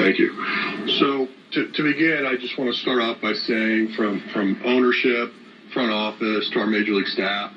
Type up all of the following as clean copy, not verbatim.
Thank you. So to begin, I just want to start off by saying from ownership, front office, to our Major League staff,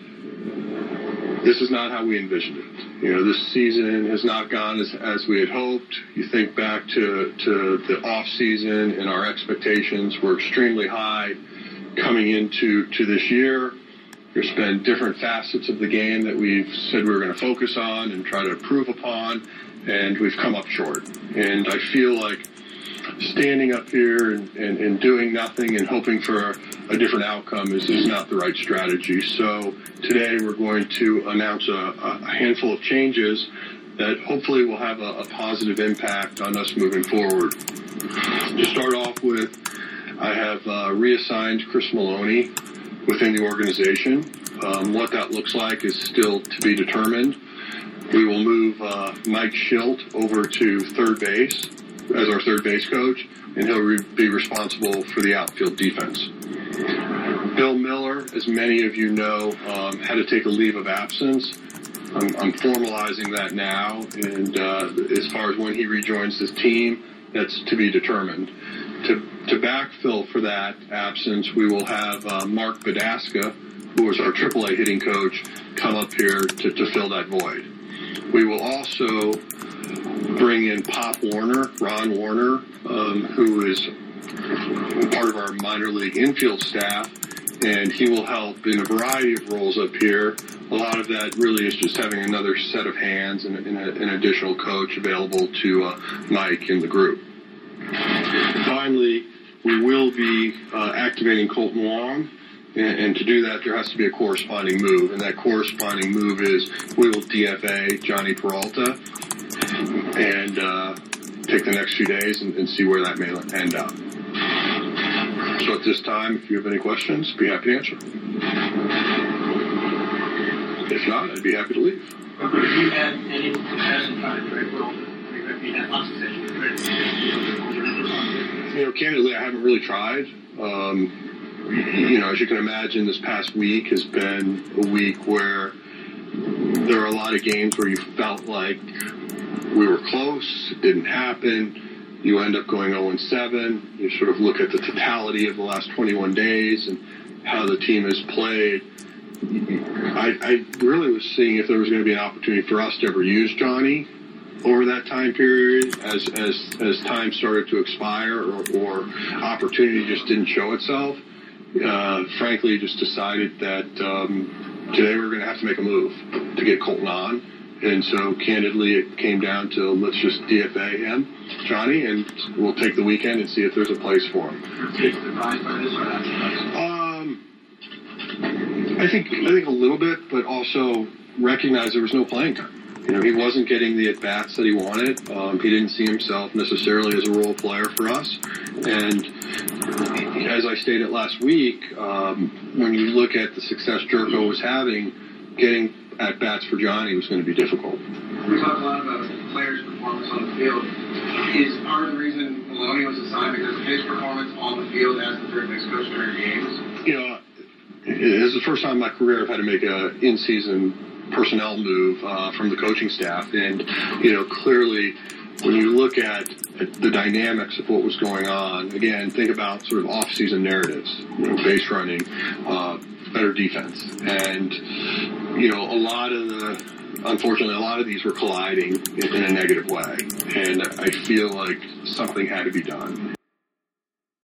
this is not how we envisioned it. This season has not gone as we had hoped. You think back to the off season, and our expectations were extremely high coming into this year. There's been different facets of the game that we've said we were going to focus on and try to improve upon, and we've come up short. And I feel like standing up here and doing nothing and hoping for a different outcome is not the right strategy. So today we're going to announce a handful of changes that hopefully will have a positive impact on us moving forward. To start off with, I have reassigned Chris Maloney within the organization. What that looks like is still to be determined. We will move Mike Schilt over to third base as our third base coach, and he'll be responsible for the outfield defense. Bill Miller, as many of you know, had to take a leave of absence. I'm formalizing that now, and as far as when he rejoins this team, that's to be determined. To backfill for that absence, we will have Mark Badaska, who was our AAA hitting coach, come up here to fill that void. We will also bring in Ron Warner, who is part of our minor league infield staff, and he will help in a variety of roles up here. A lot of that really is just having another set of hands and an additional coach available to Mike and the group. Finally, we will be activating Colton Wong, and to do that, there has to be a corresponding move, and that corresponding move is we will DFA Johnny Peralta and take the next few days and see where that may end up. So at this time, if you have any questions, be happy to answer. If not, I'd be happy to leave. Have you had any success in trying to trade Peralta? Have you had lots of success in trading? Candidly, I haven't really tried. As you can imagine, this past week has been a week where there are a lot of games where you felt like we were close, it didn't happen, you end up going 0-7, you sort of look at the totality of the last 21 days and how the team has played. I really was seeing if there was going to be an opportunity for us to ever use Johnny over that time period as time started to expire or opportunity just didn't show itself. Frankly, just decided that today we were going to have to make a move to get Colton on. And so, candidly, it came down to let's just DFA him, Johnny, and we'll take the weekend and see if there's a place for him. Surprised by this or not? I think a little bit, but also recognize there was no playing time. He wasn't getting the at-bats that he wanted. He didn't see himself necessarily as a role player for us. And as I stated last week, when you look at the success Jerko was having, getting at-bats for Johnny was going to be difficult. We talk a lot about players' performance on the field. Is part of the reason Maloney was assigned because of his performance on the field as the third base coach during games? This is the first time in my career I've had to make an in-season personnel move from the coaching staff. And, clearly when you look at the dynamics of what was going on, again, think about sort of off-season narratives, base running, better defense. And, unfortunately, a lot of these were colliding in a negative way. And I feel like something had to be done.